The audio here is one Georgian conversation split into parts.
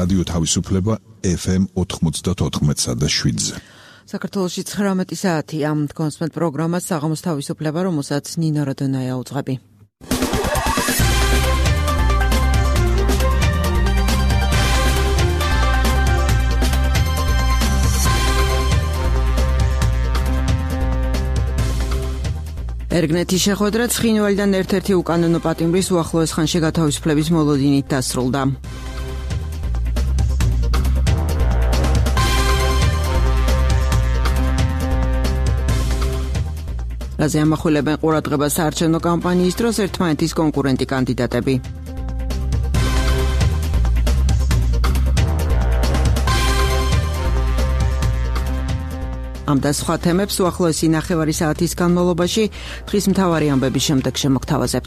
რადიო თავისუფლება FM 94.7-ზე. საქართველოში 19 საათია. კონსპект პროგრამა საღამოს თავისუფლება, რომელსაც ნინო როდონაია უძღვები. ერგნეთის შეხვედრა ცხინვალიდან ერთ-ერთი უკანონო პატიმრის უახლოეს ხანში გათავისუფლების მოლოდინით დასრულდა. რაზე ამახვილებენ ყურადღებას საარჩევნო კამპანიის დროს ერთმანეთის კონკურენტი კანდიდატები. ამ და სხვა თემებს უახლოესი ნახევარი საათის განმავლობაში დღის მთავარი ამბების შემდეგ შემოგთავაზებთ.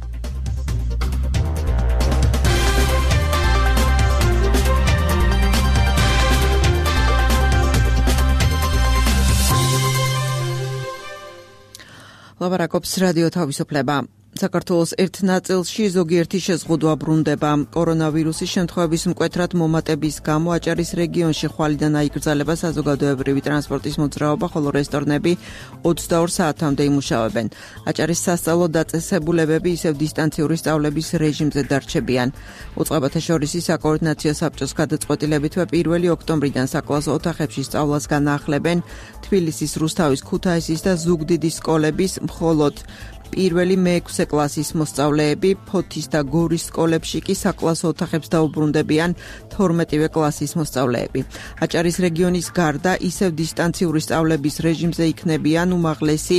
ლაპარაკობს რადიო თავისუფლება. საქართველოს ერთ ნაწილში ზოგიერთი შეზღუდვა ბრუნდება. კორონავირუსის შემთხვევების მკვეთრად მომატების გამო აჭარის რეგიონში ხვალიდან აიკრძალება საზოგადოებრივი ტრანსპორტის მოძრაობა, ხოლო რესტორნები 22 საათამდე იმუშავებენ. აჭარის სასწავლო დაწესებულებები ისევ დისტანციური სწავლების რეჟიმზე დარჩებიან. უწყებათა შორის საკოორდინაციო საბჭოს გადაწყვეტილებითვე 1 ოქტომბრიდან საკლასო ოთახებში სწავლას განაახლებენ თბილისის, რუსთავის, ქუთაისის და ზუგდიდის სკოლების, მხოლოდ პირველი მე-6 კლასის მოსწავლეები, ფოთის და გორის სკოლებში კი საკლასო ოთახებს დაუბრუნდებიან 12 კლასის მოსწავლეები. აჭარის რეგიონის გარდა ისევ დისტანციური სწავლების რეჟიმზე იქნებიან უმაღლესი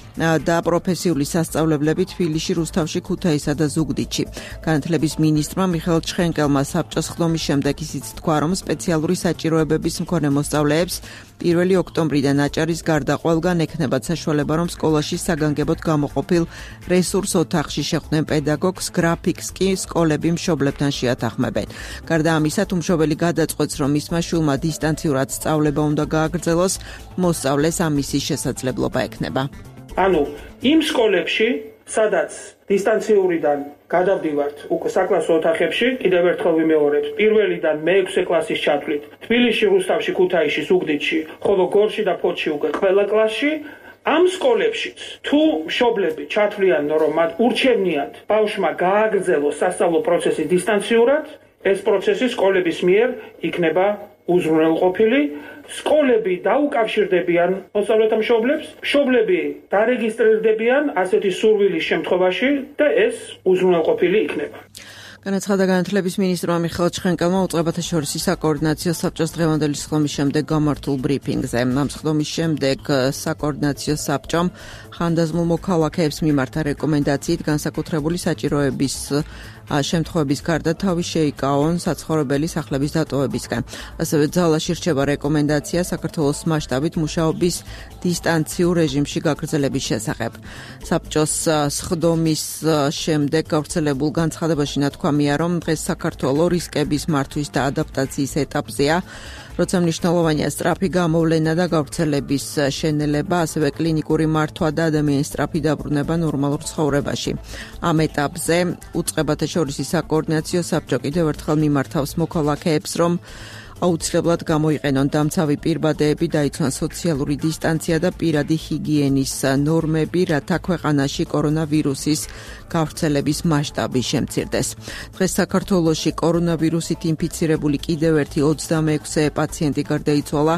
და პროფესიული სასწავლებლები თბილისში, რუსთავში, ქუთაისსა და ზუგდიდში. განათლების მინისტრმა მიხეილ ჩხენკელმა საბჭოს ხდომის შემდეგ ისიც თქვა, რომ სპეციალური საჭიროებების მქონე მოსწავლეებს 1 ოქტომბრიდან აჭარის გარდა ყველგან ექნებათ საშუალება, რომ სკოლაში საგანგებოდ გამოყოფილ რესურს ოთახში შეხვდნენ პედაგოგს, გრაფიკს კი სკოლები მშობლებთან შეათანხმებენ. გარდა ამისა, თუ მშობელი გადაწყვეტს, რომ მისმა შვილმა დისტანციურად სწავლება უნდა გააგრძელოს, მოსწავლეს ამისი შესაძლებლობა ექნება. ანუ იმ სკოლებში, სადაც დისტანციურიდან გადავდივართ უკვე საკლასო ოთახებში, კიდევ ერთხელ ვიმეორებთ, 1-დან მე-6 კლასის ჩათვლით, თბილისში, რუსთავში, ქუთაისში, ზუგდიდში, ხოლო გორში და ფოთში უკვე ყველა კლასში, ამ სკოლებშიც თუ მშობლები ჩათვლიან, რომ მათ ურჩევნიათ ბავშვმა გააგრძელოს სასწავლო პროცესი დისტანციურად, ეს პროცესი სკოლების მიერ იქნება უზრუნველყოფილი. სკოლები დაუკავშირდებიან მოსწავლეთა მშობლებს, მშობლები დარეგისტრირდებიან ასეთი სურვილის შემთხვევაში და ეს უზრუნველყოფილი იქნება. განაცხადა განათლების მინისტრმა მიხეილ ჩხენკელმა უწყებათა შორის საკოორდინაციო საბჭოს დღევანდელი სხდომის შემდეგ გამართულ ბრიფინგზე. ამ სხდომის შემდეგ საკოორდინაციო საბჭომ ხანდაზმულ მოქალაქეებს მიმართა რეკომენდაციით განსაკუთრებული საჭიროების შემთხვევების გარდა თავი შეიკავონ საცხოვრებელი სახლების დატოვებისგან. ასევე ძალაში რჩება რეკომენდაცია საქართველოს მასშტაბით მუშაობის დისტანციურ რეჟიმში გაგრძელების შესახებ. საბჭოს სხდომის შემდეგ გავრცელებულ განცხადებაში ნათქვამია, რომ დღეს საქართველოს რისკების მართვის და ადაპტაციის ეტაპზეა, როცა მნიშვნელოვანია სწრაფი გამოვლენა და გავრცელების შენელება, ასევე კლინიკური მართვა და ადამიანის სწრაფი დაბრუნება ნორმალურ ცხოვრებაში. ამ ეტაპზე უწყებათა შორის საკოორდინაციო საბჭო კიდევ ერთხელ მიმართავს მოქალაქეებს, რომ აუცილებლად გამოიყენონ დამცავი პირბადეები, დაიცვან სოციალური დისტანცია და პირადი ჰიგიენის ნორმები, რათა ქვეყანაში კორონავირუსის გავრცელების მასშტაბი შემცირდეს. დღეს საქართველოში კორონავირუსით ინფიცირებული კიდევ ერთი 26 პაციენტი გარდაიცვალა.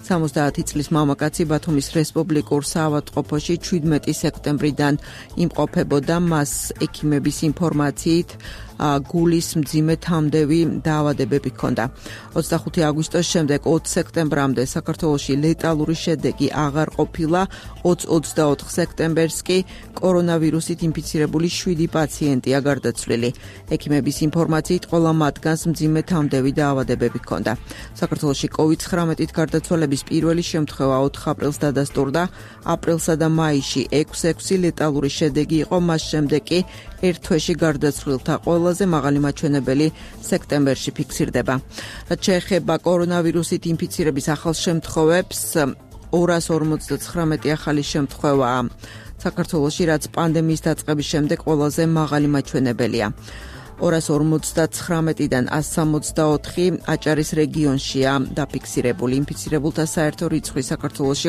70 წლის მამაკაცი ბათუმის რესპუბლიკურ საავადმყოფოში 17 სექტემბრიდან იმყოფებოდა. მას ექიმების ინფორმაციით გულის მძიმე თამდევი დაავადებები ჰქონდა. 25 აგვისტოს შემდეგ 20 სექტემბრამდე საქართველოში ლეტალური შედეგი აღარ ყოფილა. 20-24 სექტემბერს კი კორონავირუსით ინფიცირებული 7 პაციენტია გარდაცვლილი. ექიმების ინფორმაციით ყველა მათგანს მძიმე თამდევი დაავადებები ჰქონდა. საქართველოში COVID-19-ით გარდაცვალების პირველი შემთხვევა 4 აპრილს დადასტურდა. აპრილსა და მაისში 6 ლეტალური შედეგი იყო, მას შემდეგ კი ერთ თვეში გარდაცვლილთა ყველაზე მაღალი მაჩვენებელი სექტემბერში ფიქსირდება. რაც შეეხება კორონავირუსით ინფიცირების ახალ შემთხვევებს, 259 ახალი შემთხვევაა საქართველოში, რაც პანდემიის დაწყების შემდეგ ყველაზე მაღალი მაჩვენებელია. 259-დან 164 აჭარის რეგიონშია დაფიქსირებული. ინფიცირებულთა საერთო რიცხვი საქართველოში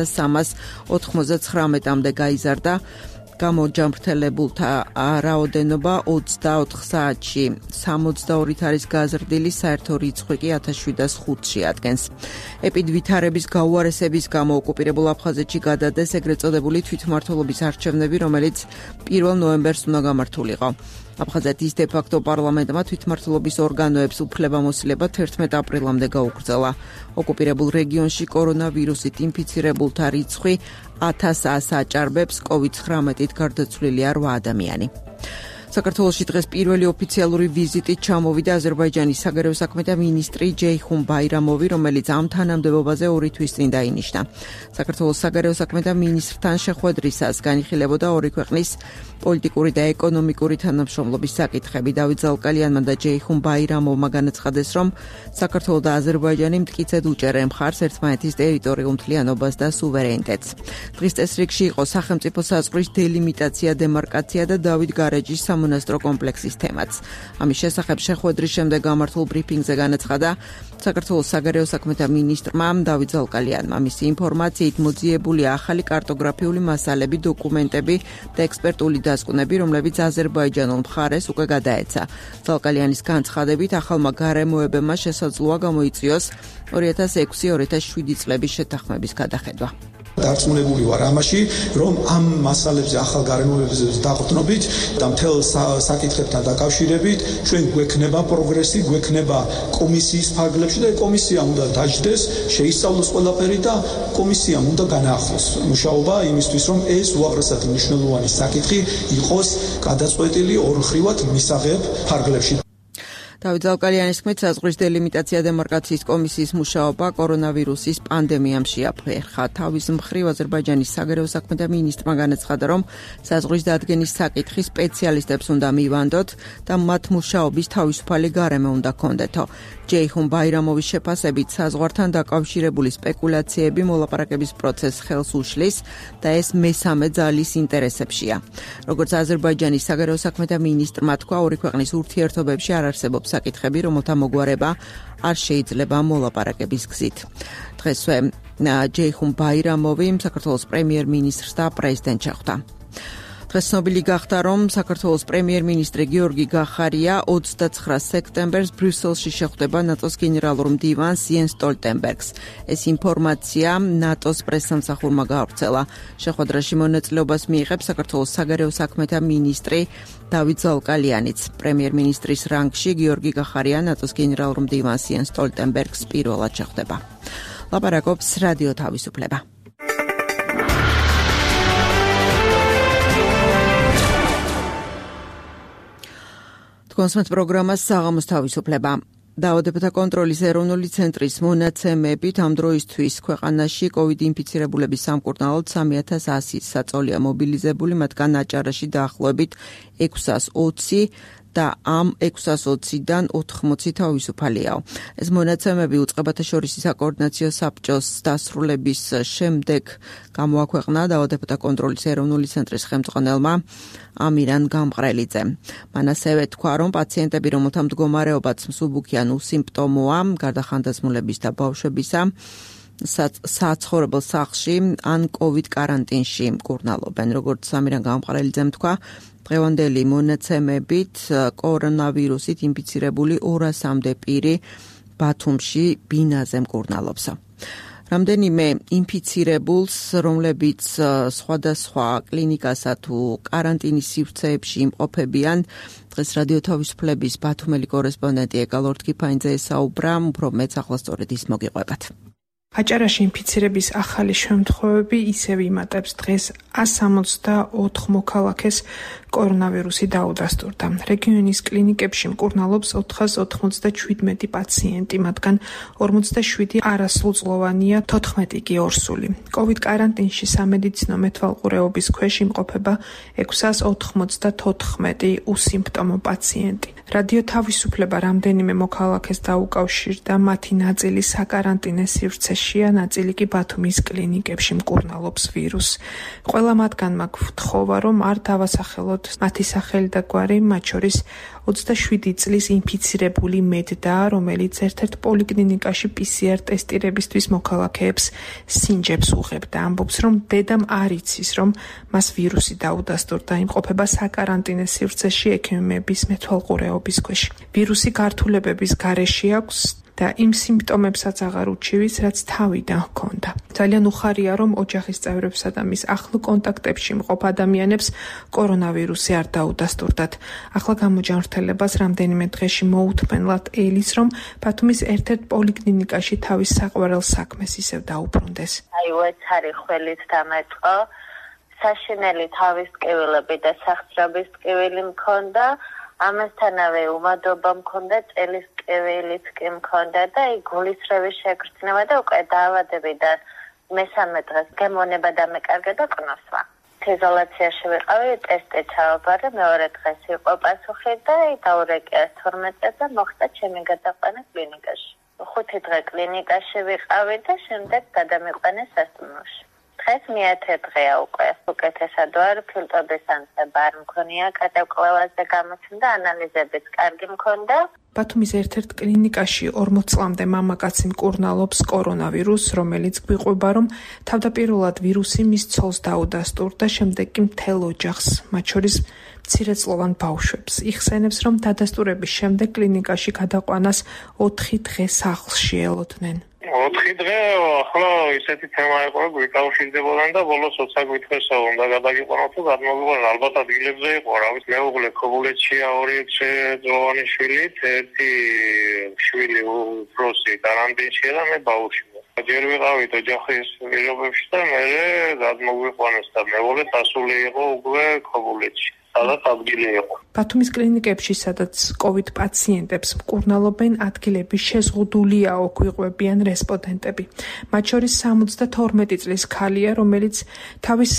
4399-მდე გაიზარდა. გამოჯამრთელებულთა რაოდენობა 24 საათში 62-ით არის გაზრდილი, საერთო რიცხვი კი 1705-ში ადგენს. ეპიდვითარების გაუარესების გამო ოკუპირებულ აფხაზეთში გადადეს ეგრეთ წოდებული თვითმმართველობის არჩევნები, რომელიც 1 ნოემბერს უნდა გამართულიყო. აფხაზეთის დე-ფაქტო პარლამენტმა თვითმმართველობის ორგანოებს უფლებამოსილება 11 აპრილამდე გაუგრძელა. ოკუპირებულ რეგიონში კორონავირუსით ინფიცირებულთა რიცხვი 1100 აჭარბებს, COVID-19-ით გარდაცვლილია 8 ადამიანი. საქართველოში დღეს პირველი ოფიციალური ვიზიტით ჩამოვიდა აზერბაიჯანის საგარეო საქმეთა მინისტრი ჯეიხუნ ბაირამოვი, რომელიც ამ თანამდებობაზე 2 თვის წინ დაინიშნა. საქართველოს საგარეო საქმეთა მინისტრთან შეხვედრისას განიხილებოდა ორი ქვეყნის პოლიტიკური და ეკონომიკური თანამშრომლობის საკითხები. დავით ზალკალიანმა და ჯეიხუნ ბაირამოვმა განაცხადეს, რომ საქართველო და აზერბაიჯანი მტკიცედ უჭერენ მხარს ერთმანეთის ტერიტორიულ მთლიანობას და სუვერენიტეტს. დღის წესრიგში იყო სახელმწიფო საზღვრის დელიმიტაცია, დემარკაცია და დავით გარეჯის სამონასტრო კომპლექსის თემაც. ამის შესახებ შეხვედრის შემდეგ გამართულ ბრიფინგზე განაცხადა საქართველოს საგარეო საქმეთა მინისტრმა დავით ზალკალიანმა. მისი ინფორმაციით მოძიებულია ახალი კარტოგრაფიული მასალები, დოკუმენტები და ექსპერტული დასკვნები, რომლებიც აზერბაიჯანულ მხარეს უკვე გადაეცა. ზალკალიანის განცხადებით, ახალმა გარემოებებმა შესაძლოა გამოიწვიოს 2006-2007 წლების შეთანხმების გადახედვა. დარწმუნებული ვარ ამაში, რომ ამ მასალებზე, ახალ გარემოებებზე დაყრდნობით და მთელ საკითხებთან დაკავშირებით ჩვენ გვექნება პროგრესი, გვექნება კომისიის ფარგლებში და კომისია უნდა დაждდეს, შეისწავლოს ყველაფერი და კომისიამ უნდა განაახლოს მუშაობა იმისთვის, რომ ეს უაღრესად მნიშვნელოვანი საკითხი იყოს გადაწყვეტილი ორმხრივად მისაღებ ფარგლებში. დავით ზალკალიანის თქმით, საზღვრის დელიმიტაცია დემარკაციის კომისიის მუშაობა კორონავირუსის პანდემიამ შეაფერხა. თავის მხრივ აზერბაიჯანის საგარეო საქმეთა მინისტრმა განაცხადა, რომ საზღვრის დადგენის საკითხი სპეციალისტებს უნდა მივანდოთ და მათ მუშაობის თავისუფალი გარემო უნდა ჰქონდეთო. ჯეიხუნ ბაირამოვის შეფასებით, საზღვართან დაკავშირებული სპეკულაციები მოლაპარაკების პროცესს ხელს უშლის და ეს მესამე ძალის ინტერესებშია. როგორც აზერბაიჯანის საგარეო საქმეთა მინისტრმა თქვა, ორი ქვეყნის ურთიერთობებში არ არსებობს საკითხები, რომელთა მოგვარება არ შეიძლება მოლაპარაკების გზით. დღესვე ჯეიხუნ ბაირამოვი საქართველოს პრემიერ-მინისტრს და პრეზიდენტს შეხვდა. დღეს ცნობილი გახდა, რომ საქართველოს პრემიერ-მინისტრი გიორგი გახარია 29 სექტემბერს ბრიუსელში შეხვდება ნატოს გენერალურ მდივანს იენს სტოლტენბერგს. ეს ინფორმაცია ნატოს პრესსამსახურმა გაავრცელა. შეხვედრაში მონაწილეობას მიიღებს საქართველოს საგარეო საქმეთა მინისტრი დავით ზალკალიანიც. პრემიერ-მინისტრის რანგში გიორგი გახარია ნატოს გენერალურ მდივანს იენს სტოლტენბერგს პირველად შეხვდება. ლაპარაკობს რადიო თავისუფლება. კონსმეთ პროგრამას საღამოს თავისუფლება. დაავადებათა კონტროლის ეროვნული ცენტრის მონაცემებით ამ დროისთვის ქვეყანაში COVID ინფიცირებულების სამკურნალოდ 3100 საწოლია მობილიზებული, მათგან აჭარაში დაახლოებით 620 და ამ 620-დან 80 თავისუფალიაო. ეს მონაცემები უწყებათა შორის საკოორდინაციო საბჭოს დასრულების შემდეგ გამოაქვეყნა დაავადებათა კონტროლის ეროვნული ცენტრის ხელმძღვანელმა ამირან გამყრელიძემ. მან ასევე თქვა, რომ პაციენტები, რომელთა მდგომარეობაც მსუბუქი ან უსიმპტომოა, გარდა ხანდაზმულების და ბავშვებისა, საცხოვრებელ სახლში ან COVID კარანტინში მკურნალობენ. როგორც ამირან გამყრელიძემ თქვა, დღევანდელი მონაცემებით კორონავირუსით ინფიცირებული 200-მდე პირი ბათუმში ბინაზე მკურნალობს. რამდენიმე ინფიცირებულს, რომლებიც სხვადასხვა კლინიკასა თუ კარანტინის სივრცეებში იმყოფებიან, დღეს რადიო თავისუფლების ბათუმელი კორესპონდენტი ეკალორთქიფაინძე ესაუბრა, უფრო მეც ახლა სწორედ ის მოგიყვებათ. აჭარაში ინფიცირების ახალი შემთხვევები ისევ იმატებს. დღეს 164 მოქალაქეს კორონავირუსი დაუდასტურდა. რეგიონის კლინიკებში მკურნალობს 497 პაციენტი, მათგან 47 არასრულწლოვანია, 14 კი ორსული. COVID კარანტინში სამედიცინო მეთვალყურეობის ქვეშ იმყოფება 694 უსიმპტომო პაციენტი. რადიო თავისუფლება რამდენიმე მოქალაქეს დაუკავშირდა, მათი ნაწილი საკარანტინე სივრცეშია, ნაწილი კი ბათუმის კლინიკებში მკურნალობს ვირუსს. ყველა მათგანმა გვთხოვა, რომ არ დავასახელოთ მათი სახელი და გვარი, მათ შორის 27 წლის ინფიცირებული მედდა, რომელიც ერთ-ერთ პოლიკლინიკაში PCR ტესტირებისთვის მოქალაქეებს სინჯებს უღებდა. ამბობს, რომ დედამ არ იცის, რომ მას ვირუსი დაუდასტურდა, იმყოფება საკარანტინე სივრცეში ექიმების მეთვალყურეობის ქვეშ. ვირუსი გართულებების გარეშე აქვს და იმ სიმპტომებსაც აღარ უჩივის, რაც თავიდან ჰქონდა. ძალიან უხარია, რომ ოჯახის წევრებსა და მის ახლო კონტაქტებში მყოფ ადამიანებს კორონავირუსი არ დაუდასტურდათ. ახლა გამოჯანმრთელებას რამდენიმე დღეში მოუთმენლად ელის, რომ ბათუმის ერთ-ერთ პოლიკლინიკაში თავის საყვარელ საქმეს ისევ დაუბრუნდეს. უეცარი ხველით დამეწყო, საშინელი თავის ტკივილები და სახსრების ტკივილი მქონდა, ამასთანავე უმადობა მქონდა, წელის ტკივილიც კი მქონდა და გულისრევის შეგრძნება და უკვე დაავადებიდან მესამე დღეს გემონება დამეკარგა და ყნოსვა. იზოლაციაში ვიყავი, ტესტი ჩავაბარე, მეორე დღეს იყო პასუხი და დაურეკია 12 და მოხდა ჩემი გადაყვანა კლინიკაში. 5 დღე კლინიკაში ვიყავი და შემდეგ გადამიყვანეს სასტუმროში. დღეს მეათე დღეა უკვე. უკეთესად ვარ, ფილტრების ანსება არ მქონია, გადაკვლევაზე გამოცემდა, ანალიზებიც კარგი მქონდა. ბათუმის ერთ-ერთ კლინიკაში 40 წლამდე მამაკაცი მკურნალობს კორონავირუსს, რომელიც გვიყვება, რომ თავდაპირველად ვირუსი მის ცოლს დაუდასტურდა, შემდეგ კი მთელ ოჯახს, მათ შორის მცირეწლოვან ბავშვებს. იხსენებს, რომ დადასტურების შემდეგ კლინიკაში გადაყვანას 4 დღე სახლში ელოდნენ. 4 დღე ახლა ისეთი თემა იყო, გვიკავშირდებოდა და ბოლოს 20 კითხვისა უნდა გადაგიყვანოთ თუ გადმოგვიყვანოთ. ალბათ ადგილებზე იყო, რა ვიცი, მეუღლე ქობულეთშია 2 წლოვანი შვილით, ერთი შვილი უფროსი კარანტინშია და მე ბავშვი. ჯერ ვიყავით ოჯახის პირობებში და მე გადმოგვიყვანეს და მეუღლე დასული იყო უკვე ქობულეთში. სადაც ადგილი იყო. ბათუმის კლინიკებში, სადაც COVID პაციენტებს მკურნალობენ, ადგილები შეზღუდულიაო, გვიყვებიან რესპონდენტები. მათ შორის 72 წლის ქალია, რომელიც თავის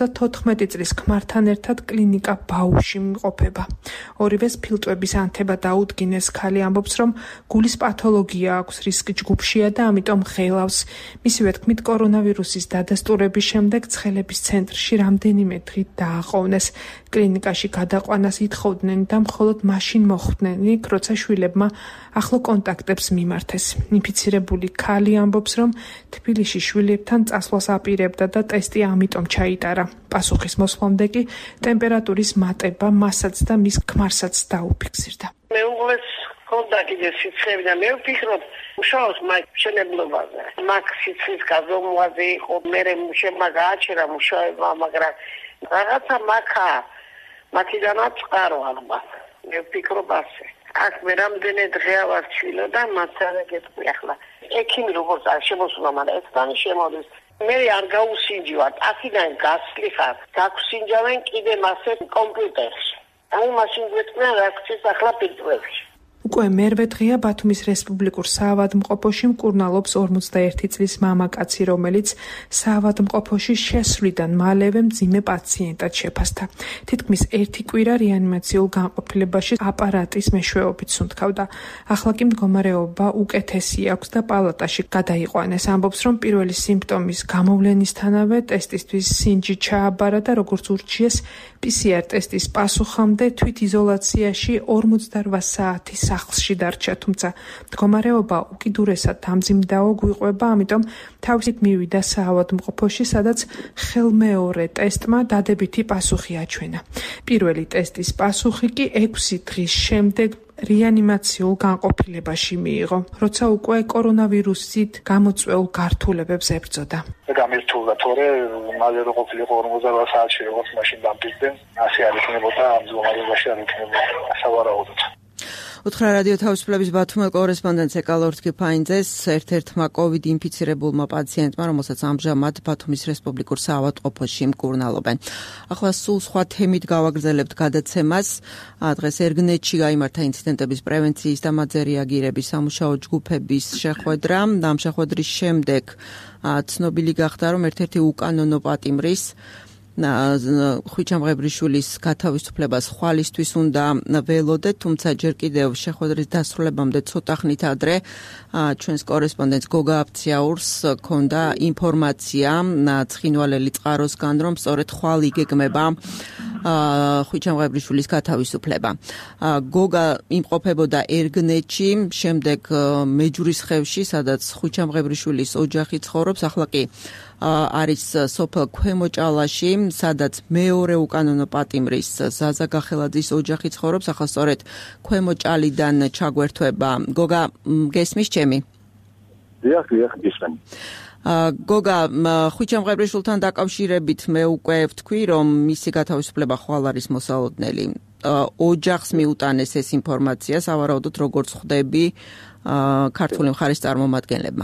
74 წლის ქმართან ერთად კლინიკა ბაუში იმყოფება. ორივეს ფილტვების ანთება დაუდგინეს. ქალი ამბობს, რომ გულის პათოლოგია აქვს, რისკი ჯგუფშია და ამიტომ ღელავს. მისივე თქმით, კორონავირუსის დადასტურების შემდეგ ცხელების ცენტრში რამდენიმე დღით დააყოვნეს. კლინიკაში გადაყვანას ითხოვდნენ და მხოლოდ მაშინ მოხვდნენ, როცა შვილებმა ახლო კონტაქტებს მიმართეს. ინფიცირებული ქალი ამბობს, რომ თბილისში შვილებთან წასვლას აპირებდა და ტესტი ამიტომ ჩაიტარა. პასუხის მოსვლამდე კი ტემპერატურის მატება მასაც და მის ქმარსაც დაუფიქსირდა. მეუღლეს ჰქონდა კიდე სიცხეები და მე ვფიქრობ, მუშაობს მაგ მშენებლობაზე. მაგ სიცხის გაზომვაზე იყო, მე მუშებმა გააჩერა მუშაობა, მაგრამ რაღაცა მაქა მათიდანაც წყარო ალბათ. მე ვფიქრობ ასე. აქ მე რამდენი დღეა ვარ ჩვილო და მათ არ გეტყვი ახლა. ექიმი როგორც არ შემოსულა, მაგრამ ესთან შემოდის. მე არ გაუსინჯავთ, აქედან გასვლი ხარ. გაგვსინჯავენ კიდე მასე კომპიუტერში. აი მაშინ გვეტყვიან რა გწეს ახლა ფილტრებში. უკვე მერვე დღეა ბათუმის რესპუბლიკურ საავადმყოფოში მკურნალობს 41 წლის მამაკაცი, რომელიც საავადმყოფოში შესვლიდან მალევე მძიმე პაციენტად შეფასდა. თითქმის 1 კვირა რეანიმაციულ განყოფილებაში აპარატის მეშვეობით სუნთქავდა. ახლა კი მდგომარეობა უკეთესი აქვს და პალატაში გადაიყვანეს. ამბობს, რომ პირველი სიმპტომის გამოვლენისთანავე ტესტისთვის სინჯი ჩააბარა და როგორც ურჩიეს PCR ტესტის პასუხამდე თვითიზოლაციაში 48 საათი სახლში დარჩა, თუმცა მდგომარეობა უკიდურესად დამძიმდაო გვიყვება, ამიტომ თავისით მივიდა საავადმყოფოში, სადაც ხელმეორე ტესტმა დადებითი პასუხი აჩვენა. პირველი ტესტის პასუხი კი 6 დღის შემდეგ რეანიმაციულ განყოფილებაში მიიღო, როცა უკვე კორონავირუსით გამოწვეულ გართულებებს ებრძოდა. გამირთულდა, თორე მალე რო ყოფილიყო 48 საათში, როგორც მაშინ დამტკიცდნენ, ასე არ იქნებოდა ამ მდგომარეობაში არ იქნებოდა სავარაუდოდ. უთხრა რადიო თავისუფლების ბათუმელ კორესპონდენტს ეკალორთკი ფაინძეს ერთ-ერთმა COVID ინფიცირებულმა პაციენტმა, რომელსაც ამჟამად ბათუმის რესპუბლიკურ საავადმყოფოში მკურნალობენ. ახლა სულ სხვა თემით გავაგრძელებთ გადაცემას. დღეს ერგნეთში გაიმართა ინციდენტების პრევენციის და მათზე რეაგირების სამუშაო ჯგუფების შეხვედრა. ამ შეხვედრის შემდეგ ცნობილი გახდა, რომ ერთ-ერთი უკანონო პატიმრის ხვიჩამღებრიშვილის გათავისუფლებას ხვალისთვის უნდა ველოდეთ, თუმცა ჯერ კიდევ შეხვედრის დასრულებამდე ცოტა ხნით ადრე ჩვენს კორესპონდენტს გოგა აფციაურს ჰქონდა ინფორმაცია ცხინვალელი წყაროსგან, რომ სწორედ ხვალ იგეგმება ხვიჩამღებრიშვილის გათავისუფლება. გოგა იმყოფებოდა ერგნეთში, შემდეგ მეჯურისხევში, სადაც ხვიჩამღებრიშვილის ოჯახი ცხოვრობს, ახლა კი არის სოფელ ქვემოჭალაში, სადაც მეორე უკანონო პატიმრის ზაზა გახელაძის ოჯახი ცხოვრობს, ახლა სწორედ ქვემოჭალიდან ჩაგვერთვება. გოგა, გესმის ჩემი? დიახ, გისმენ. გოგა, ხვიჩამღებრიშვილთან დაკავშირებით მე უკვე ვთქვი, რომ მისი გათავისუფლება ხვალ არის მოსალოდნელი. ოჯახს მიუტანეს ეს ინფორმაცია, სავარაუდოდ როგორც ხვდები ქართული მხარის წარმომადგენლებმა.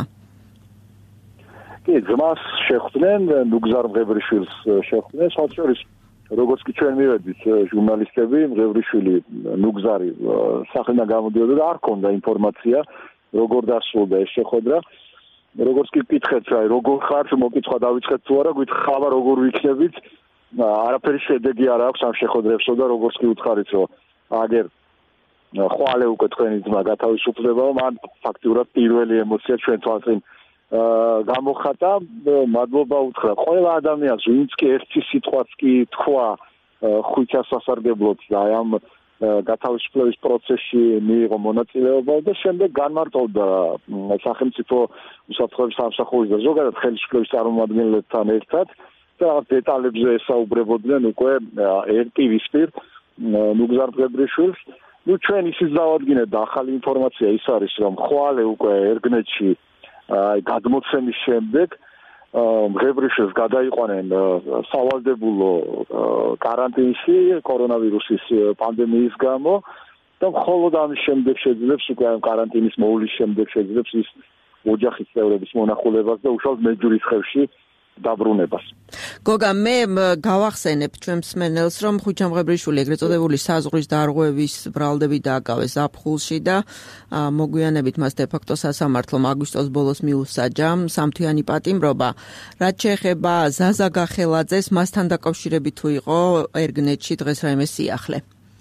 კი, ძმას შეხვდნენ, ნუგზარ მღებრიშვილს შეხვდნენ, საერთოდ როგორც კი ჩვენ მივედით ჟურნალისტები, მღებრიშვილი ნუგზარი სახელიდან გამოდიოდა და არ ჰქონდა ინფორმაცია, როგორ დასრულდა ეს შეხვედრა. როგორც კი გითხეთ, როგორ ხართ, მოკითხვა დავიწყეთ თუ არა, გითხავა როგორ ვიქნებით, არაფერი შედეგი არ აქვს ამ შეხვედრებსო და როგორც კი უთხარით, რომ აგერ ხვალე უკვე თქვენი ძმა გათავისუფლებაა, მან ფაქტიურად პირველი ემოცია ჩვენ თვალწინ გამოხატა, მადლობა უთხრა ყველა ადამიანს, ვინც კი ერთი სიტყვაც კი თქვა ხვიჩას სასარგებლოდ და ამ გათავისუფლების პროცესში მიიღო მონაწილეობა და შემდეგ განმარტოვდა სახელმწიფო უსაფრთხოების სამსახურის და ზოგადად ხელისუფლების წარმომადგენლებთან ერთად და დეტალებზე ესაუბრებოდნენ უკვე ერთპირისპირ ნუგზარ მღებრიშვილს. ჩვენ ისიც დავადგინეთ და ახალი ინფორმაცია ის არის, რომ ხვალე უკვე ერგნეთში გადმოცემის შემდეგ მღებრიშვილს გადაიყვანენ სავალდებულო კარანტინში კორონავირუსის პანდემიის გამო და მხოლოდ ამის შემდეგ შეძლებს უკვე კარანტინის მოვლის შემდეგ შეძლებს ის ოჯახის წევრების მონახულებას და უშუალოდ მეჯურისხევში დაბრუნებას. გოგა, მე გავახსენებ ჩვენ მსმენელს, რომ ხვიჩამღებრიშვილი ეგრეთ წოდებული საზღვრის დარღვევის ბრალდები დააკავეს ზაფხულში და მოგვიანებით მას დე-ფაქტო სასამართლომ აგვისტოს ბოლოს მიუსაჯა სამთვიანი პატიმრობა. რაც შეეხება ზაზა გახელაძეს, მასთან დაკავშირებით თუ იყო ერგნეთში დღეს რაიმე სიახლე?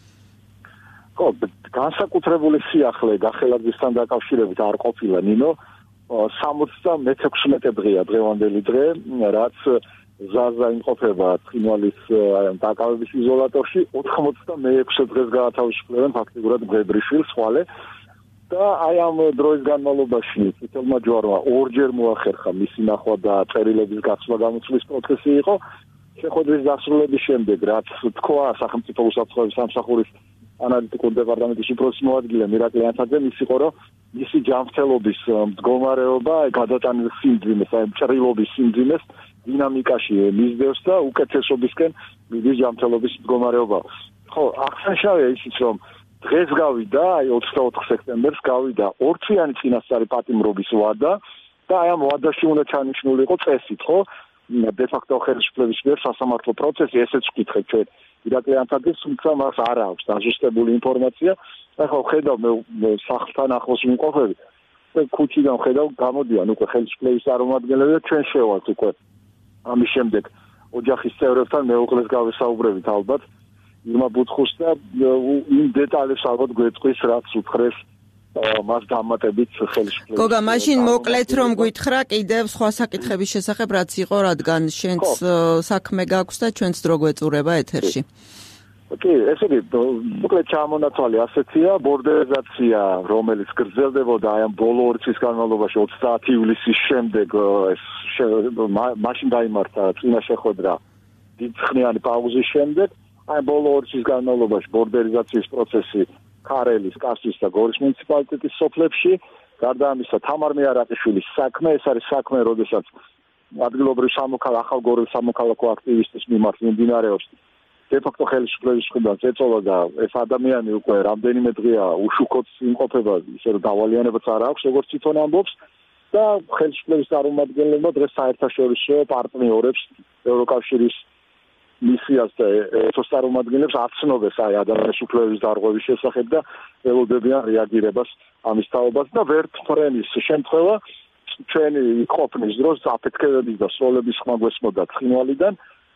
ხო, განსაკუთრებული სიახლე გახელაძესთან დაკავშირებით არ ყოფილა, ნინო. 76 დღეა დღევანდელი დღე, რაც ზაზა იმყოფება ცხინვალის დაკავების იზოლატორში, 86 დღეს გაათავისუფლებენ ფაქტიურად მღებრიშვილს ხვალე და აი ამ დროის განმავლობაში წითელმა ჯვარმა ორჯერ მოახერხა მისი ნახვა და წერილების გაცვლა გამოცვლის პროცესი იყო. შეხვედრის დასრულების შემდეგ, რაც თქვა სახელმწიფო უსაფრთხოების სამსახურის ანალიტიკურ დეპარტამენტის უფროსის მოადგილე მირაკლი ანთაძემ, ის იყო, რომ მისი ჯანმრთელობის მდგომარეობა გადატანილ სიმძიმეს, აი ჭრილობის სიმძიმეს დინამიკაში მისდევს და უკეთესობისკენ მიდის ჯანმრთელობის მდგომარეობა. ხო, აღსანიშნავია ისიც, რომ დღეს გავიდა, აი 24 სექტემბერს გავიდა ორთვიანი წინასწარი პატიმრობის ვადა და აი ამ ვადაში უნდა ჩანიშნული იყო წესით, ხო? დე-ფაქტო ხელისუფლების მიერ სასამართლო პროცესი, ესეც ვკითხეთ ჩვენ მირაკლი ანთაძეს, თუმცა მას არ აქვს დაზუსტებული ინფორმაცია. ახლა ხედავ მე სახლთან ახლოს ვიმყოფები და ქუჩიდან ხედავ გამოდიან უკვე ხელისუფლების წარმომადგენლები და ჩვენ შევალთ უკვე ამის შემდეგ ოჯახის წევრებთან მეუღლეს გავესაუბრებით ალბათ ირმა ბუთხუს და იმ დეტალებს ალბათ გვეტყვის რაც უთხრეს მას დამატებით ხელისუფლების. გოგა, მაშინ მოკლედ რომ გითხრა კიდევ სხვა საკითხების შესახებ რაც იყო, რადგან შენც საქმე გაქვს და ჩვენც დრო გვეწურება ეთერში. კი, ესე იგი, მოკლედ ჩამონათვალი ასეთია, ბორდერიზაცია, რომელიც გრძელდებოდა აი ამ ბოლო 2 წლის განმავლობაში 30 ივლისის შემდეგ, მაშინ გაიმართა წინა შეხვედრა დიდხნიანი პაუზის შემდეგ, აი ბოლო 2 წლის განმავლობაში ბორდერიზაციის პროცესი ქარელის, კასტის და გორის მუნიციპალიტეტის სოფლებში, გარდა ამისა თამარ მეარაყიშვილის საქმე, ეს არის საქმე, როდესაც ადგილობრივ სამოქალაქო ახალგოროვის სამოქალაქო აქტივისტის მიმართ მიმდინარეობს დე-ფაქტო ხელისუფლების მხრიდან წეწოლა და ეს ადამიანი უკვე რამდენიმე დღეა უშუქოთ იმყოფება, ისე რომ დავალიანებაც არ აქვს, როგორც თვითონ ამბობს და ხელისუფლების წარმომადგენლებმა დღეს საერთაშორისო პარტნიორებს ევროკავშირის მისიას და ეთოს წარმომადგენლებს აცნობეს აი ადამიანის უფლებების დარღვევის შესახებ და ველოდებიან რეაგირებას ამის თაობას და ვერტფრენის შემთხვევა ჩვენი ყოფნის დროს აფეთქებების და სროლების ხმა გვესმოდა ცხინვალიდან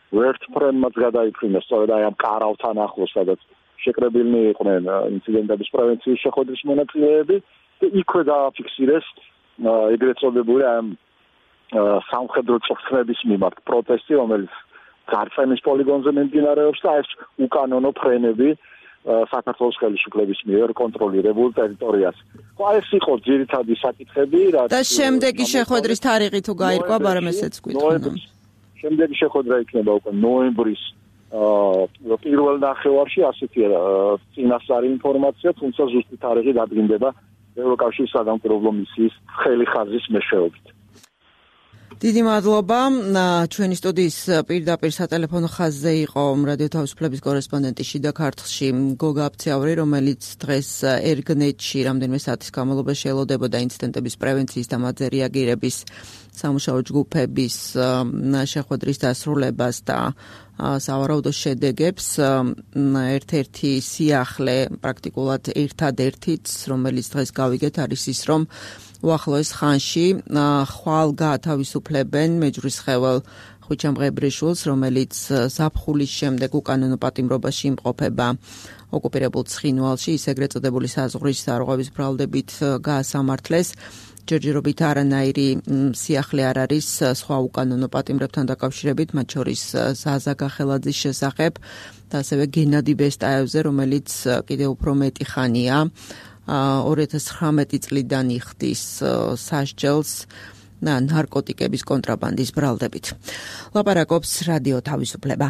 ვერთ ფრენმაც გადაიფრინეს სწორედ აი ამ კარავთან ახლოს, სადაც შეკრებილნი იყვნენ ინციდენტების პრევენციის შეხვედრის მონაწილეები და იქვე დააფიქსირეს ეგრეთ წოდებული ამ სამხედრო წვრთნების მიმართ პროტესტი, რომელიც გარწემის პოლიგონზე მიმდინარეობს და ეს უკანონო ფრენები საქართველოს ხელისუფლების მიერ კონტროლირებულ ტერიტორიას. ეს იყო ძირითადი საკითხები, რაც და შემდეგი შეხვედრის თარიღი თუ გაირკვა, მაგრამ ესეც გვითხოვნა. შემდეგი შეხვედრა იქნება უკვე ნოემბრის პირველ ნახევარში, ასეთი წინასწარი ინფორმაცია, თუმცა ზუსტი თარიღი დადგინდება ევროკავშირის სადამკვირვებლო მისიის ცხელი ხაზის მეშვეობით. დიდი მადლობა. ჩვენი სტუდიის პირდაპირ სატელეფონო ხაზზე იყო რადიო თავისუფლების კორესპონდენტი შიდა ქართლში გოგა აფციაური, რომელიც დღეს ერგნეტში რამდენიმე საათის განმავლობაში ელოდებოდა ინციდენტების პრევენციის და მათზე რეაგირების სამუშაო ჯგუფების შეხვედრის დასრულებას და სავარაუდო შედეგებს. ერთ-ერთი სიახლე პრაქტიკულად ერთადერთიც, რომელიც დღეს გავიგეთ, არის ის, რომ უახლოეს ხანში ხვალ გაათავისუფლებენ მეჯვრისხეველ ხვიჩა მღებრიშვილს, რომელიც ზაფხულის შემდეგ უკანონო პატიმრობაში იმყოფება ოკუპირებულ ცხინვალში, ის ეგრეთ წოდებული საზღვრის დარღვევის ბრალდებით გაასამართლეს. ჯერჯერობით არანაირი სიახლე არ არის სხვა უკანონო პატიმრებთან დაკავშირებით, მათ შორის ზაზა გახელაძის შესახებ და ასევე გენადი ბესტაევზე, რომელიც კიდევ უფრო მეტი ხანია 2019 წლიდან იხდის სასჯელს ნარკოტიკების კონტრაბანდის ბრალდებით. ლაპარაკობს რადიო თავისუფლება.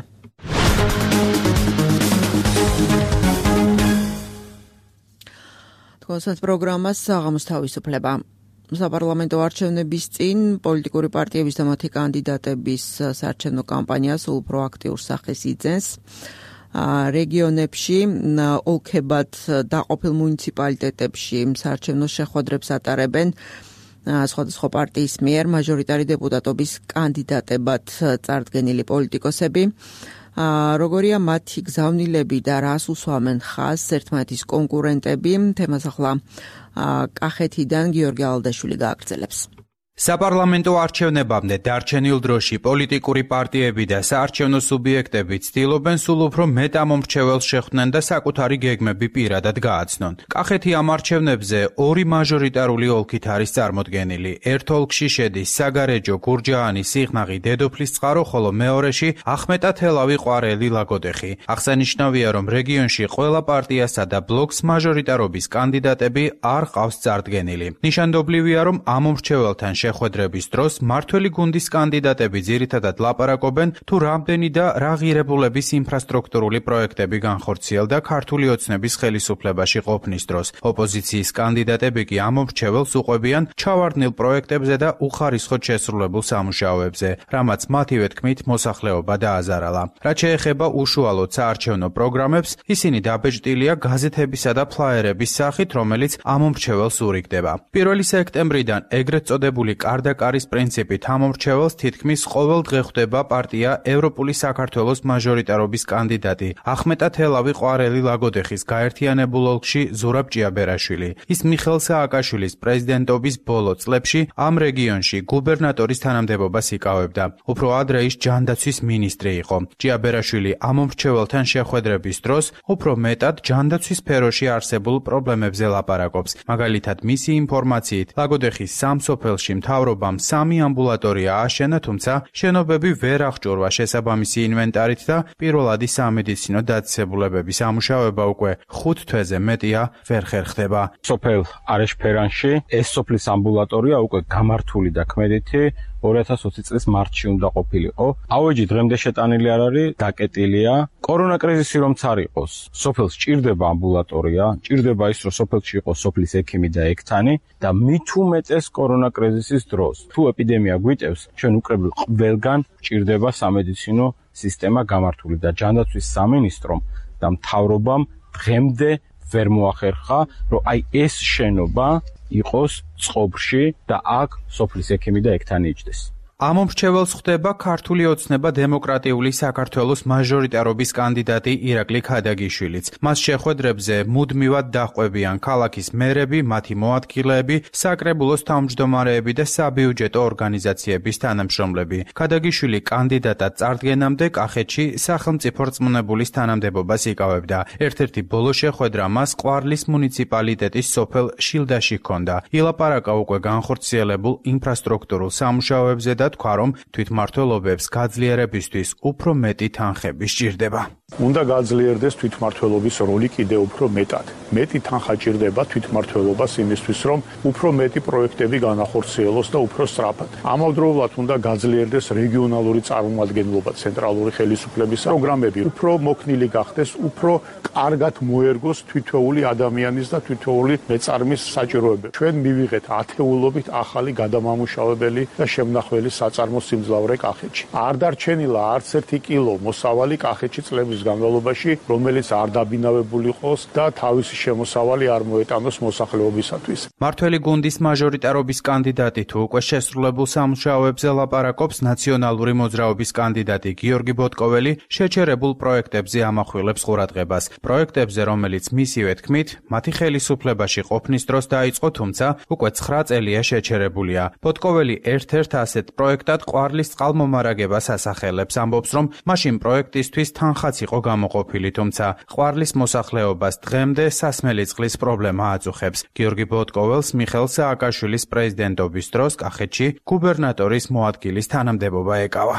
თქვენს პროგრამას საღამოს თავისუფლება. საპარლამენტო არჩევნების წინ პოლიტიკური პარტიების და მათი კანდიდატების საარჩევნო კამპანია სულ უფრო აქტიურ სახეს იძენს. რეგიონებში, ოლქებად დაყოფილ მუნიციპალიტეტებში საარჩევნო შეხვედრებს ატარებენ სხვადასხვა პარტიის მიერ მაჟორიტარი დეპუტატობის კანდიდატებად წარდგენილი პოლიტიკოსები. როგორია მათი გზავნილები და რას უსვამენ ხაზს ერთმანეთის კონკურენტები, თემას ახლა კახეთიდან გიორგი ალდაშვილი გააგრძელებს. საპარლამენტო არჩევნებამდე დარჩენილ დროში პოლიტიკური პარტიები და საარჩევნო სუბიექტები ცდილობენ სულ უფრო მეტ ამომრჩეველს შეხვდნენ და საკუთარი გეგმები პირადად გააცნონ. კახეთი ამ არჩევნებზე ორი მაჟორიტარული ოლქით არის წარმოდგენილი. ერთ ოლქში შედის საგარეჯო, გურჯაანი, სიღნაღი, დედოფლისწყარო, ხოლო მეორეში ახმეტათელავი, ყვარელი, ლაგოდეხი. აღსანიშნავია, რომ რეგიონში ყველა პარტიასა და ბლოკს მაჟორიტარობის კანდიდატები არ ყავს წარდგენილი. ნიშანდობლივია, რომ ამომრჩეველთან შეხვედრების დროს მართველი გუნდის კანდიდატები ძირითადად ლაპარაკობენ თუ რამდენი და რა ღირებულების ინფრასტრუქტურული პროექტები განხორციელდა ქართული ოცნების ხელისუფლებაში ყოფნის დროს. ოპოზიციის კანდიდატები კი ამომრჩეველს უყვებიან ჩავარდნილ პროექტებზე და უხარისხოდ შესრულებულ სამუშაოებზე, რამაც მათივე თქმით მოსახლეობა დააზარალა. რაც შეეხება უშუალოდ საარჩევნო პროგრამებს, ისინი დაბეჭდილია გაზეთებისა და ფლაიერების სახით, რომელიც ამომრჩეველს ურიგდება. 1 სექტემბრიდან ეგრეთ წოდებული კარდაკარის პრინციპით ამომრჩეველს თითქმის ყოველ დღე ხვდება პარტია ევროპული საქართველოს მაჟორიტარობის კანდიდატი ახმეტათელავი, ყვარელი, ლაგოდეხის გაერთიანებულ ოლქში ზურაბ ჭიაბერაშვილი. ის მიხელ სააკაშვილის პრეზიდენტობის ბოლო წლებში ამ რეგიონში გუბერნატორის თანამდებობას იკავებდა. უფრო ადრე ის ჯანდაცვის მინისტრი იყო. ჭიაბერაშვილი ამომრჩეველთან შეხვედრების დროს უფრო მეტად ჯანდაცვის სფეროში არსებულ პრობლემებზე ლაპარაკობს. მაგალითად, მისი ინფორმაციით, ლაგოდეხის სამ სოფელში მთავრობამ 3 ამბულატორია ააშენა, თუმცა შენობები ვერ აღჭურვა შესაბამისი ინვენტარით და პირველადი სამედიცინო დაწესებულებების ამუშავება უკვე 5 თვეზე მეტია ვერ ხერხდება. სოფელ არეშფერანში ეს სოფლის ამბულატორია უკვე გამართული და ქმედითი 2020 წლის მარტში უნდა ყოფილიყო. ავეჯი დღემდე შეტანილი არ არის, დაკეტილია. კორონა კრიზისი რომც არ იყოს, სოფელს ჭირდება ამბულატორია, ჭირდება ის, რომ სოფელში იყოს სოფლის ექიმი და ექთანი და მით უმეტეს კორონა კრიზისის დროს. თუ ეპიდემია გვიტევს, ჩვენ უკრებულ ყველგან ჭირდება სამედიცინო სისტემა გამართული და ჯანდაცვის სამინისტრომ და მთავრობამ დღემდე ვერ მოახერხა, რომ აი ეს შენობა იყოს წყობრში და აქ სოფლის ექიმი და ექთანი იჯდეს. ამ მომრჩეველს ხვდება ქართული ოცნება დემოკრატიული საქართველოს მაჟორიტარობის კანდიდატი ირაკლი ქადაგიშვილიც. მას შეხვედრებზე მუდმივად დაჰყვებიან ქალაქის მერები, მათი მოადგილეები, საკრებულოს თავმჯდომარეები და საბიუჯეტო ორგანიზაციების თანამშრომლები. ქადაგიშვილი კანდიდატად წარდგენამდე კახეთში სახელმწიფო რწმუნებულის თანამდებობას იკავებდა. ერთ-ერთი ბოლო შეხვედრა მას ყვარლის მუნიციპალიტეტის სოფელ შილდაში ჰქონდა. ილაპარაკა უკვე განხორციელებულ ინფრასტრუქტურულ სამუშაოებზე და თქვა, რომ თვითმმართველობებს გაძლიერებისთვის უფრო მეტი თანხები სჭირდება. უნდა გაძლიერდეს თვითმმართველობის როლი კიდევ უფრო მეტად. მეტი თანხა ჭირდება თვითმმართველობას იმისთვის, რომ უფრო მეტი პროექტები განახორციელოს და უფრო სწრაფად. ამავდროულად უნდა გაძლიერდეს რეგიონალური წარმომადგენლობა, ცენტრალური ხელისუფლების პროგრამები, უფრო მოქნილი გახდეს, უფრო კარგად მოერგოს თითოეული ადამიანის და თითოეული მეწარმის საჭიროებები. ჩვენ მივიღეთ ათეულობით ახალი გადამამუშავებელი და შემნახველი საწარმო სიმძლავრე კახეთში. არ დარჩენილა არც ერთი კილო მოსავალი კახეთში წლების განმავლობაში, რომელიც არ დაბინავებული იყოს და თავისი შემოსავალი არ მოეტანოს მოსახლეობისათვის. მართველი გუნდის მაჟორიტარობის კანდიდატი თუ უკვე შესრულებულ სამუშაოებზე ლაპარაკობს, ნაციონალური მოძრაობის კანდიდატი გიორგი ბოტკოველი შეჩერებულ პროექტებზე ამახვილებს ყურადღებას. პროექტებზე, რომელიც მისივე თქმით, მათი ხელისუფლებაში ყოფნის დროს დაიწყო, თუმცა უკვე 9 წელია შეჩერებულია. ბოტკოველი ერთ-ერთ ასეთ პროექტად ყვარლის წყალმომარაგებას ასახელებს, ამბობს, რომ მაშინ პროექტისთვის თანხაც იყო გამოყოფილი, თუმცა ყვარლის მოსახლეობას დღემდე სასმელი წყლის პრობლემა აწუხებს. გიორგი ბოტკოველს მიხეილ სააკაშვილის პრეზიდენტობის დროს კახეთში გუბერნატორის მოადგილის თანამდებობა ეკავა.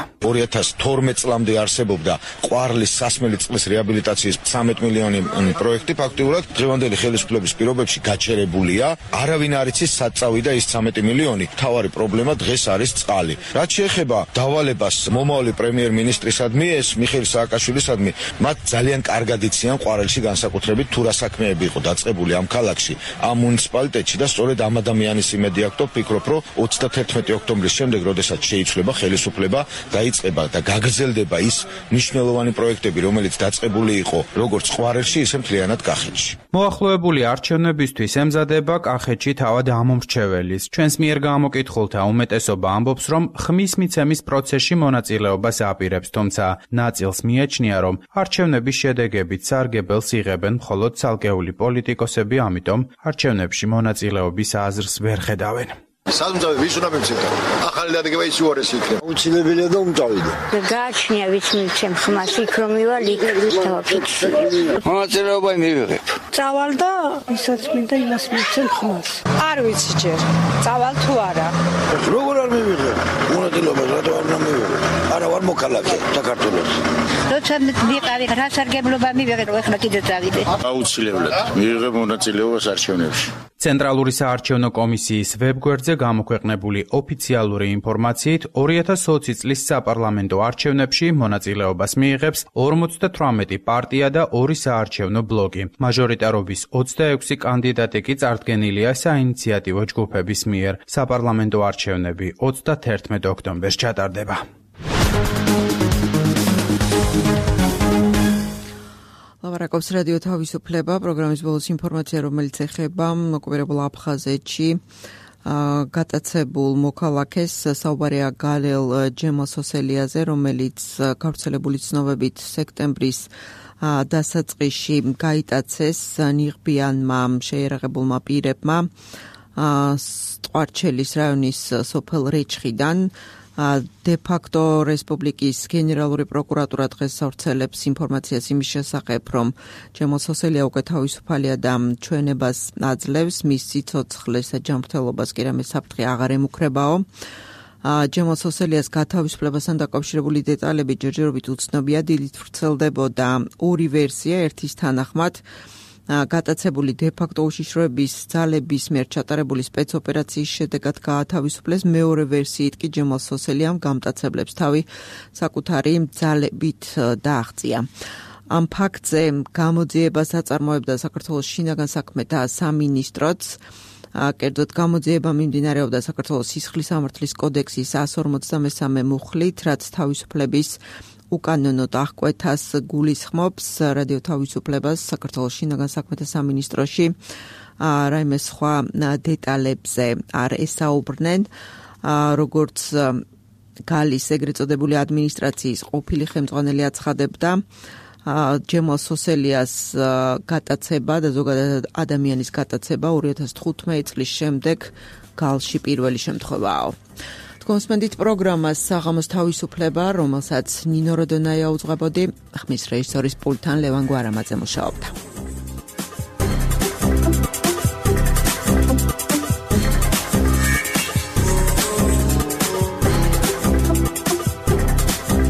2012 წლამდე არსებობდა ყვარლის სასმელი წყლის რეაბილიტაციის 13 მილიონი პროექტი, ფაქტიურად დღევანდელი ხელისუფლების პირობებში გაჩერებულია. არავინ არ იცის სად წავიდა ის 13 მილიონი. მთავარი პრობლემა დღეს არის წყალი. რაც შეეხება დავალებას მომავალი პრემიერ-მინისტრისადმი, ეს მიხეილ სააკაშვილისადმი, მათ ძალიან კარგად იციან ყვარელში განსაკუთრებით თუ რა საქმეები იყო დაწყებული ამ ქალაქში, ამ მუნიციპალიტეტში და სწორედ ამ ადამიანის იმედი აქვს, ვფიქრობ, რომ 31 ოქტომბრის შემდეგ, როდესაც შეიცვლება ხელისუფლება, დაიწყება და გაგრძელდება ის მნიშვნელოვანი პროექტები, რომელიც დაწყებული იყო როგორც ყვარელში, ისე მთლიანად კახეთში. მოახლოებული არჩევნებისთვის ემზადება კახეთში თავად ამომრჩეველის. ჩვენს მიერ გამოკითხულთა უმეტესობა ამბობს, რომ ხმის მიცემის პროცესში მონაწილეობას აპირებს, თუმცა ნაწილს მიაჩნია, რომ არჩევნების შედეგებით სარგებელს იღებენ მხოლოდ ცალკეული პოლიტიკოსები, ამიტომ არჩევნებში მონაწილეობის აზრს ვერ ხედავენ. სამდავე ვის უნდა მიცეთა? ახალი დადგება ის უარესი იქნება. უცილებელია და უმტავია. გააჩნია ვის მიცემ ხმას, იქ რომ მივალ იქ დავაფიქსე. მონაწილეობა მივიღებ. წავალ და ისაც მინდა იმას მიცემ ხმას. არ ვიცი ჯერ. წავალ თუ არა. როგორ არ მივიღებ? მონაწილეობას რატო არ მივიღებ? არა ვარ მოქალაქე საქართველოს. როცა მიყავი რა სარგებლობა მივიღე, რომ ეხლა კიდე წავიდე. აუცილებლად მივიღებ მონაწილეობას არჩევნებში. ცენტრალური საარჩევნო კომისიის ვებგვერდზე გამოქვეყნებული ოფიციალური ინფორმაციით 2020 წლის საპარლამენტო არჩევნებში მონაწილეობას მიიღებს 58 პარტია და 2 საარჩევნო ბლოკი. მაჟორიტარობის 26 კანდიდატი კი წარდგენილია საინიციატივო ჯგუფების მიერ. საპარლამენტო არჩევნები 31 ოქტომბერს ჩატარდება. ლაპარაკობს რადიო თავისუფლება, პროგრამის ბოლოს ინფორმაცია, რომელიც ეხება ოკუპირებულ აფხაზეთში გატაცებულ მოქალაქეს, საუბარია გალელ ჯემალსოსელიაზე, რომელიც გავრცელებული ცნობებით სექტემბრის დასაწყისში გაიტაცეს ნიღბიანმა შეიარაღებულმა პირებმა ტყვარჩელის რაიონის სოფელ რეჩხიდან. დე-ფაქტო რესპუბლიკის გენერალური პროკურატურა დღეს ავრცელებს ინფორმაციას იმის შესახებ, რომ ჯემალსოსელია უკვე თავისუფალია და ჩვენებას აძლევს, მის სიცოცხლეს და ჯანმრთელობას კი რამე საფრთხე აღარ ემუქრებაო. ჯემალსოსელიას გათავისუფლებასთან დაკავშირებული დეტალები ჯერჯერობით უცნობია, დილით ვრცელდებოდა ორი ვერსია, ერთის თანახმად გატაცებული დე-ფაქტო უშიშროების ძალების მიერ ჩატარებული სპეცოპერაციის შედეგად გაათავისუფლეს, მეორე ვერსიით კი ჯემალსოსელიამ გამტაცებლებს თავი საკუთარი ძალებით დააღწია. ამ ფაქტზე გამოძიებას აწარმოებდა საქართველოს შინაგან საქმეთა სამინისტროც. კერძოდ გამოძიება მიმდინარეობდა საქართველოს სისხლის სამართლის კოდექსის 153 მუხლით, რაც თავისუფლების უკანონოდ აღკვეთას გულისხმობს. რადიო თავისუფლებას საქართველოს შინაგან საქმეთა სამინისტროში რაიმე სხვა დეტალებზე არ ესაუბრნენ. როგორც გალის ეგრეთ წოდებული ადმინისტრაციის ყოფილი ხელმძღვანელი აცხადებდა ჯემალ სოსელიას გატაცება და ზოგადად ადამიანის გატაცება 2015 წლის შემდეგ გალში პირველი შემთხვევაა. კონსპენდით პროგრამას საღამოს თავისუფლება, რომელსაც ნინო როდონაია უძღვებოდი, ხმის რეჟისორის პულტთან ლევან გვარამაძე მუშაობდა.